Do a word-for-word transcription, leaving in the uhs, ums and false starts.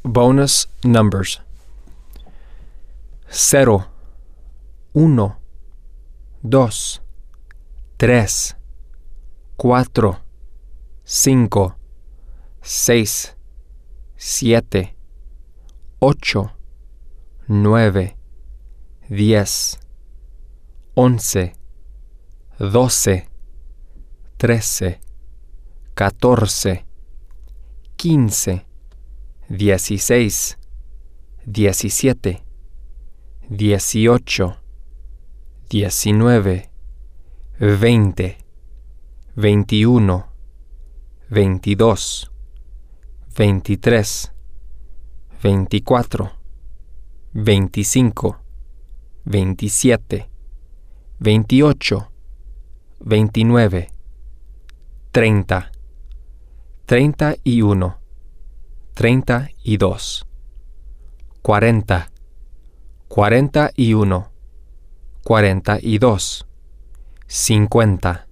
bonus numbers. Cero, uno, dos, tres, cuatro, cinco, seis, siete, ocho, nueve, diez, once, doce, trece, catorce, quince, dieciséis, diecisiete, dieciocho, diecinueve, veinte, veintiuno, veintidós, veintitrés, veinticuatro, veinticinco, veintisiete, veintiocho, veintinueve, treinta, treinta y uno, treinta y dos, cuarenta, cuarenta y uno, cuarenta y dos, cincuenta,